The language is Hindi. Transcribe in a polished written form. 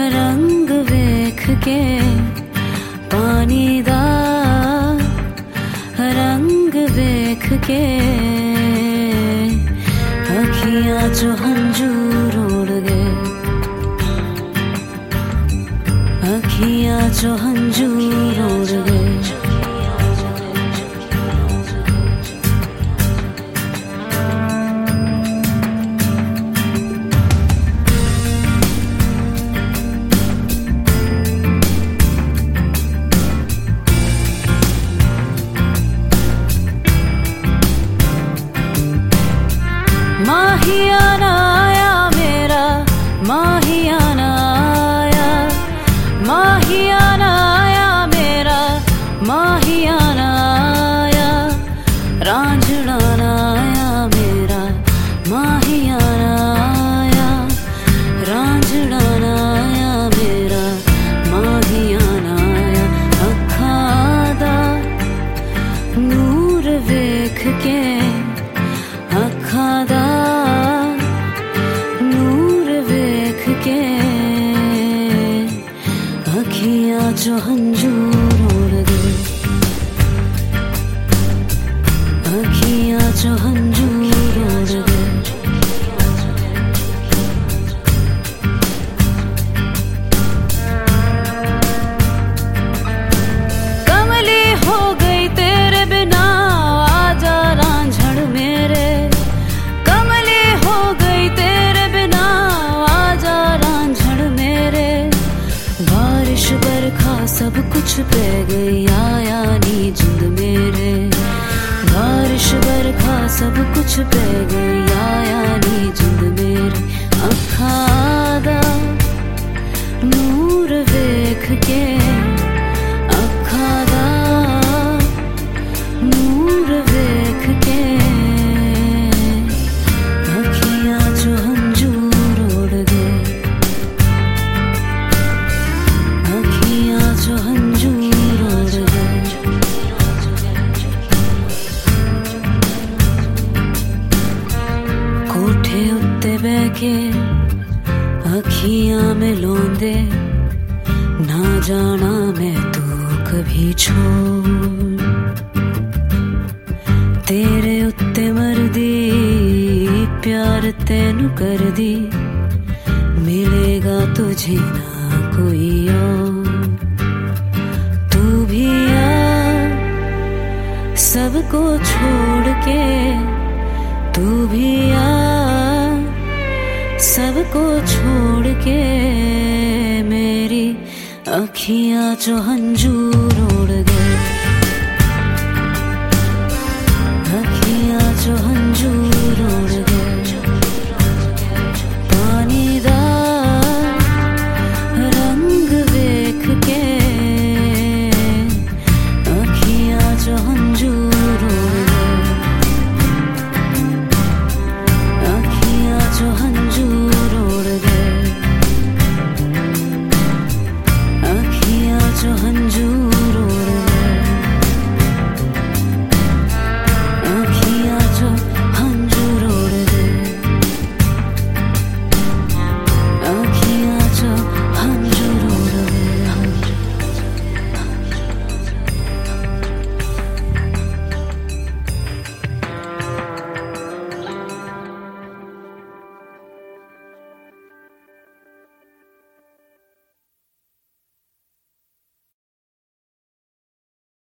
रंग वेख के पानी दा रंग वेख के अखियां चो हंजू रोड़ गए, अखियां चो हंजू रोड़ गए। माहियाना आया मेरा, माहियाना आया, माहियाना आया मेरा, माहियाना आया, रांझना आया मेरा, माहियाना आया, रांझना आया मेरा, माहियाना आया। अखां दा नूर वेख के, अखां दा अखियां चो हंजू रोड़ गए, अखियां चो हंजू रोड़ गए। कमली हो गई तेरे बिना आजा रांझण मेरे, कमली हो गई तेरे बिना आजा रांझण मेरे। बारिश बरखा सब कुछ पे गई आया नी जिंद मेरे, बारिश बरखा सब कुछ पे गई आया नी जिंद मेरे। अखां दा नूर वेख के, अखां दा नूर वेख के अखियां चो हंजू रोड़ गए, अखियां चो हंजू रोड़ गए। कोठे उत्ते बह के अखियां मिलाउंदे, ना जाना मैं तू कभी छोड़। तेरे उत्ते मरदी प्यार तेनू कर दी, मिलेगा तुझे ना कोई और। तू भी आ सबको छोड़ के, तू भी आ सबको छोड़ के, मेरी अखियां चो हंजू